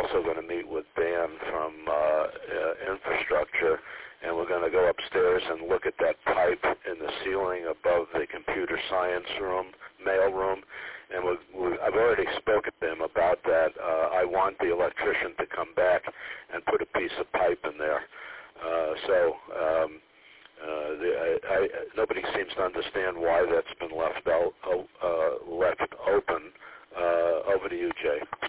also going to meet with Dan from infrastructure, and we're going to go upstairs and look at that pipe in the ceiling above the computer science room, mail room, and I've already spoken to him about that. I want the electrician to come back and put a piece of pipe in there. Nobody seems to understand why that's been left open. Over to you, Jay.